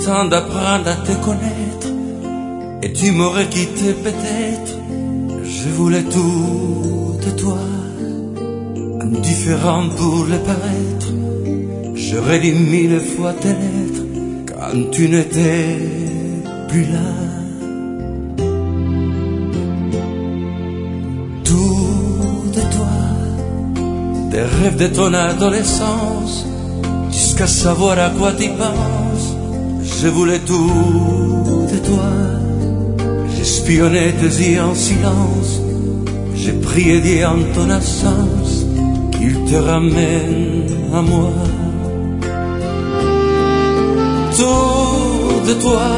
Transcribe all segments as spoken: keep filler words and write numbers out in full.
temps d'apprendre à te connaître, et tu m'aurais quitté peut-être. Je voulais tout de toi, indifférent pour le paraître. J'aurais dit mille fois tes lettres quand tu n'étais plus là. Tout de toi, des rêves de ton adolescence, jusqu'à savoir à quoi tu penses. Je voulais tout de toi. J'espionnais tes yeux en silence. J'ai prié Dieu en ton absence qu'il te ramène à moi. Tout de toi,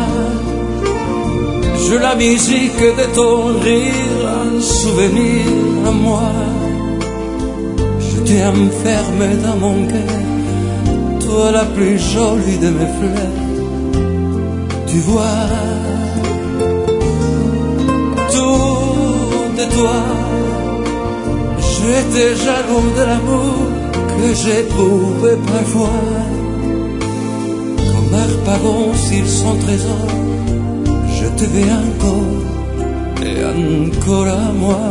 je la musique de ton rire, un souvenir à moi. Je t'ai enfermé dans mon cœur, toi la plus jolie de mes fleurs. Tu vois, tout de toi, j'étais jaloux de l'amour que j'éprouvais parfois. Comme Harpagon sur son trésor, je te vais encore et encore à moi.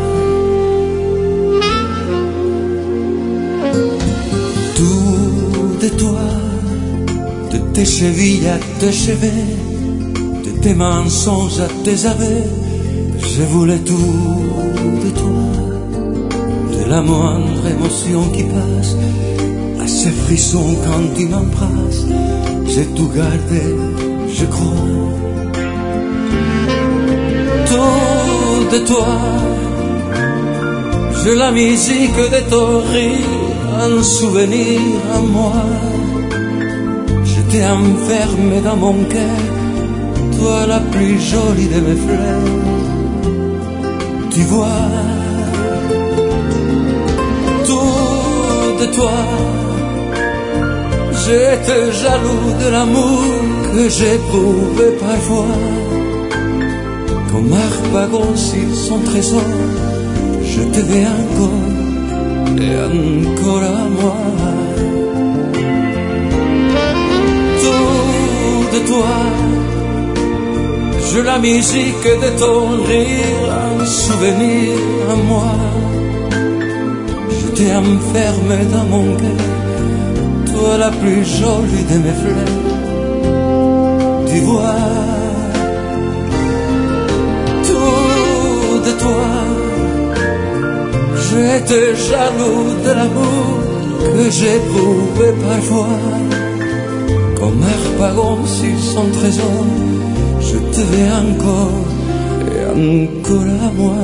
Tout de toi, de tes chevilles à tes cheveux, de tes mensonges à tes aveux, je voulais tout de toi. De la moindre émotion qui passe à ces frissons quand tu m'embrasses, j'ai tout gardé, je crois. Tout de toi, je la musique de ton rire, un souvenir à moi. Je t'ai enfermé dans mon cœur, toi la plus jolie de mes fleurs. Tu vois, tout de toi, j'étais jaloux de l'amour que j'éprouvais parfois. Comme Harpagon sur son trésor, je te vais encore et encore à moi. Tout de toi, je la musique de ton rire, un souvenir à moi. Je t'ai enfermé dans mon cœur, toi la plus jolie de mes fleurs. Tu vois, tout de toi, j'étais jaloux de l'amour que j'éprouvais parfois. Comme Harpagon sur son trésor, je te vais encore et encore à moi.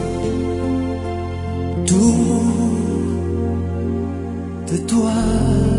Tout de toi.